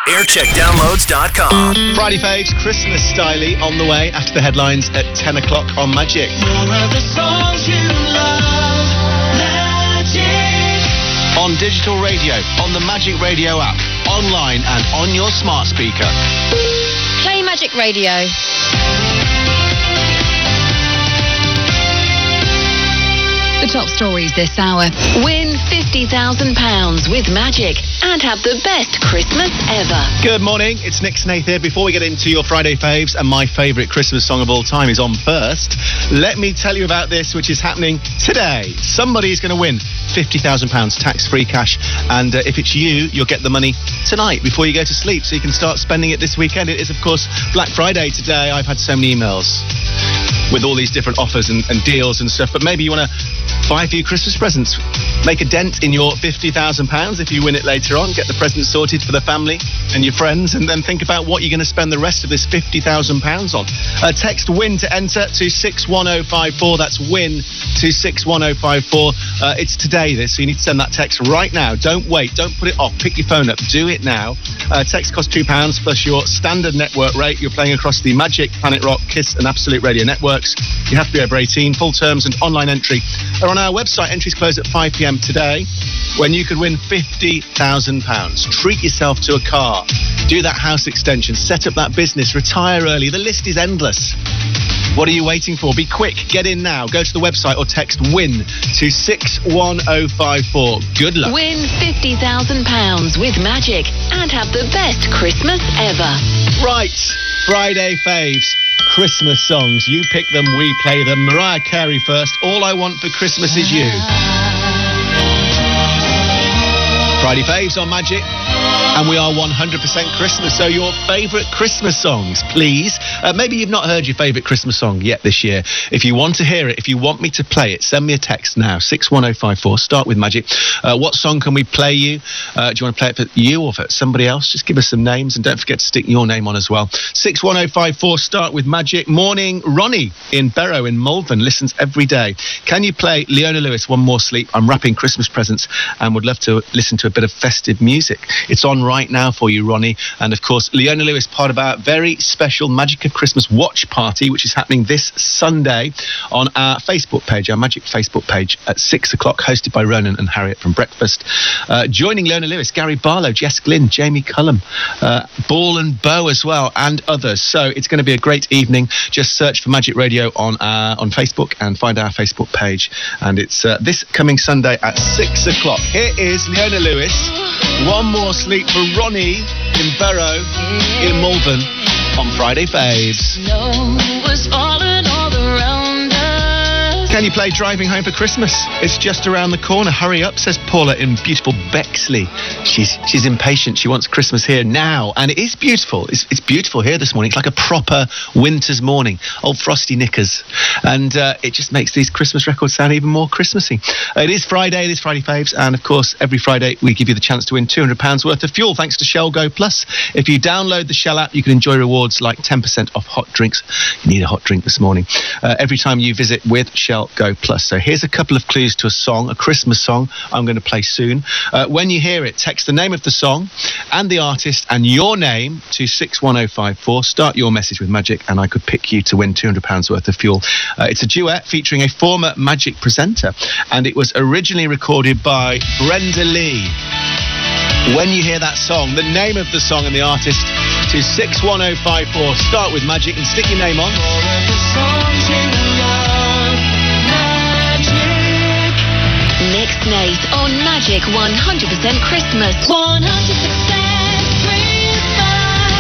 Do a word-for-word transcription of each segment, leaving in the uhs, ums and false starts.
aircheck downloads dot com. Friday faves, Christmas styly on the way after the headlines at ten o'clock on Magic. More of the songs you love, Magic. On digital radio, on the Magic Radio app, online and on your smart speaker. Play Magic Radio. The top stories this hour. Win fifty thousand pounds with Magic and have the best Christmas ever. Good morning, it's Nick Snaith here. Before we get into your Friday faves, and my favourite Christmas song of all time is on first, let me tell you about this, which is happening today. Somebody's going to win fifty thousand pounds tax-free cash, and uh, if it's you, you'll get the money tonight before you go to sleep, so you can start spending it this weekend. It is, of course, Black Friday today. I've had so many emails with all these different offers and, and deals and stuff, but maybe you want to buy a few Christmas presents, make a dent in your fifty thousand pounds if you win it later on, get the presents sorted for the family and your friends, and then think about what you're going to spend the rest of this fifty thousand pounds on. Uh, text WIN to enter to six one oh five four. That's WIN to six one oh five four. Uh, it's today this, so you need to send that text right now. Don't wait, don't put it off, pick your phone up, do it now. Uh, text costs two pounds plus your standard network rate. You're playing across the Magic, Planet Rock, Kiss and Absolute Radio networks. You have to be over eighteen. Full terms and online entry are on our website. Entries close at five p.m. today, when you could win fifty thousand pounds. Treat yourself to a car, do that house extension, set up that business, retire early. The list is endless. What are you waiting for? Be quick, get in now. Go to the website or text WIN to six one oh five four. Good luck. Win fifty thousand pounds with Magic and have the best Christmas ever. Right, Friday faves, Christmas songs. You pick them, we play them. Mariah Carey first. All I Want for Christmas Is You. Friday faves on Magic, and we are one hundred percent Christmas, so your favourite Christmas songs, please. Uh, maybe you've not heard your favourite Christmas song yet this year. If you want to hear it, if you want me to play it, send me a text now, six one oh five four, start with Magic. Uh, what song can we play you? Uh, do you want to play it for you or for somebody else? Just give us some names, and don't forget to stick your name on as well. six one oh five four, start with Magic. Morning, Ronnie in Barrow in Malvern listens every day. Can you play Leona Lewis, One More Sleep? I'm wrapping Christmas presents and would love to listen to a bit of festive music. It's on right now for you, Ronnie. And of course, Leona Lewis, part of our very special Magic of Christmas watch party, which is happening this Sunday on our Facebook page, our Magic Facebook page at six o'clock, hosted by Ronan and Harriet from Breakfast. Uh, joining Leona Lewis, Gary Barlow, Jess Glynn, Jamie Cullum, uh, Ball and Bow as well, and others. So it's going to be a great evening. Just search for Magic Radio on uh, on Facebook and find our Facebook page. And it's uh, this coming Sunday at six o'clock. Here is Leona Lewis, One More Sleep for Ronnie in Barrow in Malvern on Friday Faves. Snow was falling all around us. Can you play Driving Home for Christmas? It's just around the corner. Hurry up, says Paula in beautiful Bexley. She's she's impatient. She wants Christmas here now. And it is beautiful. It's, it's beautiful here this morning. It's like a proper winter's morning. Old frosty knickers. And uh, it just makes these Christmas records sound even more Christmassy. Uh, it is Friday. It is Friday Faves. And, of course, every Friday we give you the chance to win two hundred pounds worth of fuel thanks to Shell Go Plus. If you download the Shell app, you can enjoy rewards like ten percent off hot drinks. You need a hot drink this morning. Uh, every time you visit with Shell Go Plus. So here's a couple of clues to a song, a Christmas song I'm going to play soon. Uh, when you hear it, text the name of the song and the artist and your name to six one oh five four. Start your message with Magic and I could pick you to win two hundred pounds worth of fuel. Uh, it's a duet featuring a former Magic presenter, and it was originally recorded by Brenda Lee. When you hear that song, the name of the song and the artist to six one oh five four. Start with Magic and stick your name on. Nick Snaith on Magic one hundred percent Christmas. one hundred percent Christmas.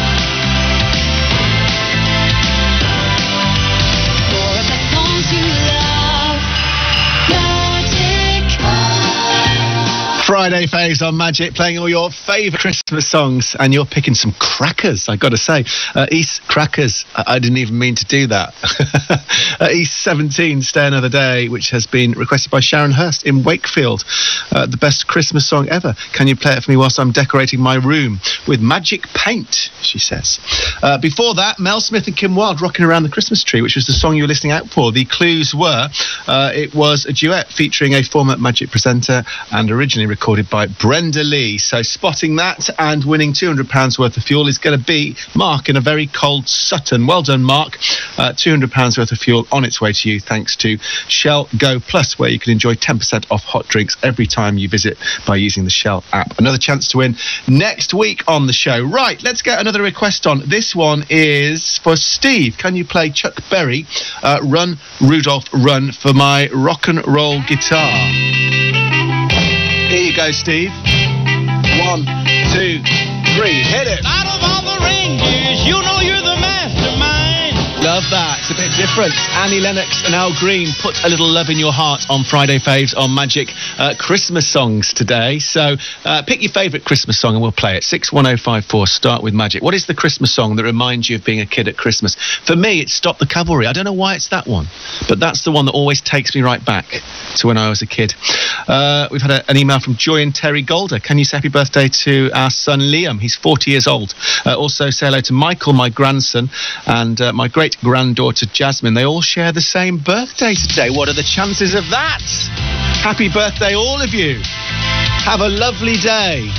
More of the songs you love. Magic. Friday Faves on Magic, playing all your favourite Christmas songs, and you're picking some crackers, I got to say. Uh, East Crackers, I, I didn't even mean to do that. uh, East seventeen, Stay Another Day, which has been requested by Sharon Hurst in Wakefield. Uh, the best Christmas song ever. Can you play it for me whilst I'm decorating my room with magic paint, she says. Uh, before that, Mel Smith and Kim Wilde, Rocking Around the Christmas Tree, which was the song you were listening out for. The clues were, uh, it was a duet featuring a former Magic presenter and originally recorded by by Brenda Lee. So spotting that and winning two hundred pounds worth of fuel is going to be Mark in a very cold Sutton. Well done, Mark. Uh, two hundred pounds worth of fuel on its way to you thanks to Shell Go Plus, where you can enjoy ten percent off hot drinks every time you visit by using the Shell app. Another chance to win next week on the show. Right, let's get another request on. This one is for Steve. Can you play Chuck Berry, uh, Run, Rudolph, Run, for my rock and roll guitar? Here you go, Steve. One, two, three, hit it. Out of all the reindeers, you know you're the mastermind. Love that. It's a bit different. Annie Lennox and Al Green, Put a Little Love in Your Heart on Friday Faves on Magic. Uh, Christmas songs today. So uh, pick your favourite Christmas song and we'll play it. six one oh five four, start with Magic. What is the Christmas song that reminds you of being a kid at Christmas? For me, it's Stop the Cavalry. I don't know why it's that one, but that's the one that always takes me right back to when I was a kid. Uh, we've had a, an email from Joy and Terry Golder. Can you say happy birthday to our son Liam? He's forty years old. Uh, also say hello to Michael, my grandson, and uh, my great granddaughter Jasmine. They all share the same birthday today. What are the chances of that? Happy birthday, all of you. Have a lovely day.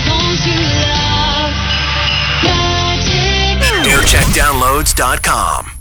Aircheck Downloads dot com.